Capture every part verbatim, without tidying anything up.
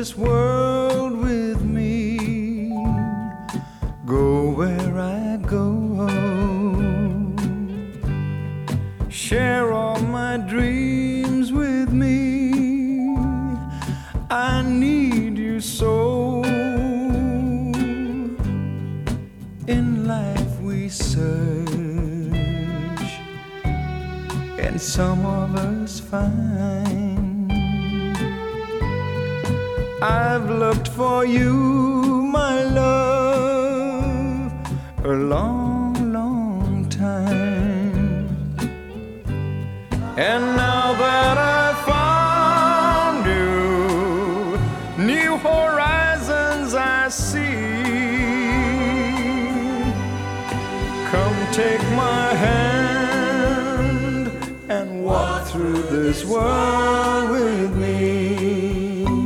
this world with me. Go where I go. Share all my dreams with me. I need you so. In life we search, and some of us find. I've looked for you, my love, a long, long time. And now that I've found you, new horizons I see. Come take my hand and walk through this world with me.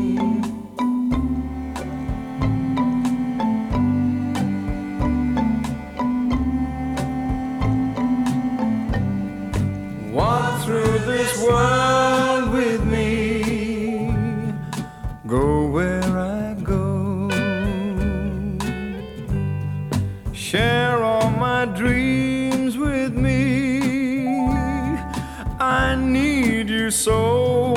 Walk through this world with me. Go where I go. Share all my dreams with me. I need you so.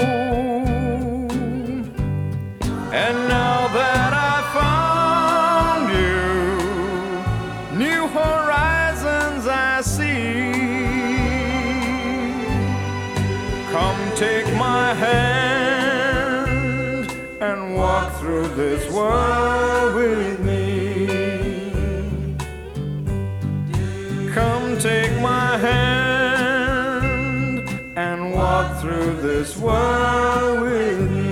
And now that I found you, new horizons I see. Come take my hand and walk through this world with me. Come take my hand and walk through this world with me.